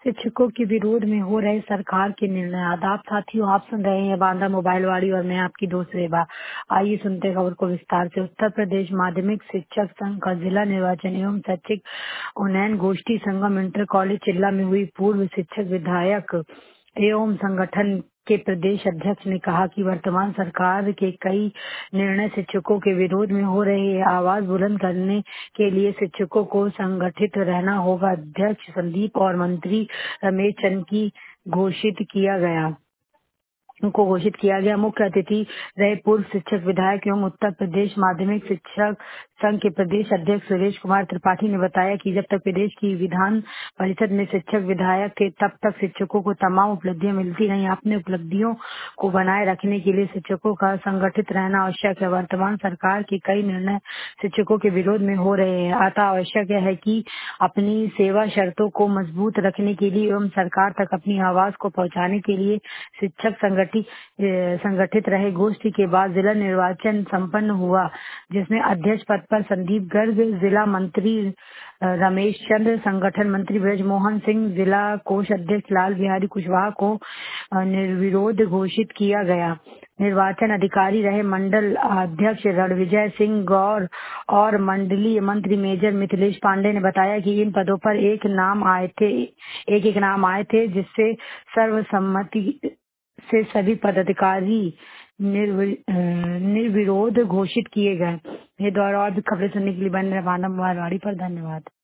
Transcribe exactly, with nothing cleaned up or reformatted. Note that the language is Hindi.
शिक्षकों के विरोध में हो रहे सरकार के निर्णय। आदाब साथियों, आप सुन रहे हैं बांदा मोबाइल वाड़ी और मैं आपकी दोस्त रेबा। आइए सुनते हैं खबर को विस्तार से। उत्तर प्रदेश माध्यमिक शिक्षक संघ का जिला निर्वाचन एवं शैक्षिक उन्नयन गोष्ठी संगम इंटर कॉलेज चिल्ला में हुई। पूर्व शिक्षक विधायक एवं संगठन के प्रदेश अध्यक्ष ने कहा कि वर्तमान सरकार के कई निर्णय शिक्षकों के विरोध में हो रहे हैं। आवाज बुलंद करने के लिए शिक्षकों को संगठित रहना होगा। अध्यक्ष संदीप और मंत्री रमेश चंद की घोषित किया गया उनको घोषित किया गया। मुख्य अतिथि रहे पूर्व शिक्षक विधायक एवं उत्तर प्रदेश माध्यमिक शिक्षक संघ के प्रदेश अध्यक्ष सुरेश कुमार त्रिपाठी ने बताया कि जब तक प्रदेश की विधान परिषद में शिक्षक विधायक थे तब तक शिक्षकों को तमाम उपलब्धियां मिलती रही। अपने उपलब्धियों को बनाए रखने के लिए शिक्षकों का संगठित रहना आवश्यक है। वर्तमान सरकार के कई निर्णय शिक्षकों के विरोध में हो रहे हैं। अतः आवश्यक है कि अपनी सेवा शर्तों को मजबूत रखने के लिए एवं सरकार तक अपनी आवाज को पहुंचाने के लिए शिक्षक संगठित संगठित रहे। गोष्ठी के बाद जिला निर्वाचन संपन्न हुआ, जिसमें अध्यक्ष पद पर संदीप गर्ग, जिला मंत्री रमेश चंद्र, संगठन मंत्री ब्रजमोहन सिंह, जिला कोष अध्यक्ष लाल बिहारी कुशवाहा को निर्विरोध घोषित किया गया। निर्वाचन अधिकारी रहे मंडल अध्यक्ष रणविजय सिंह गौर और मंडलीय मंत्री मेजर मिथिलेश पांडे ने बताया कि इन पदों पर एक नाम आए थे एक एक नाम आए थे जिससे सर्वसम्मति से सभी पदाधिकारी निर्विरोध घोषित किए गए। ये दौर और भी खबरें सुनने के लिए बने रहे बांदा मोबाइल वाड़ी पर। धन्यवाद।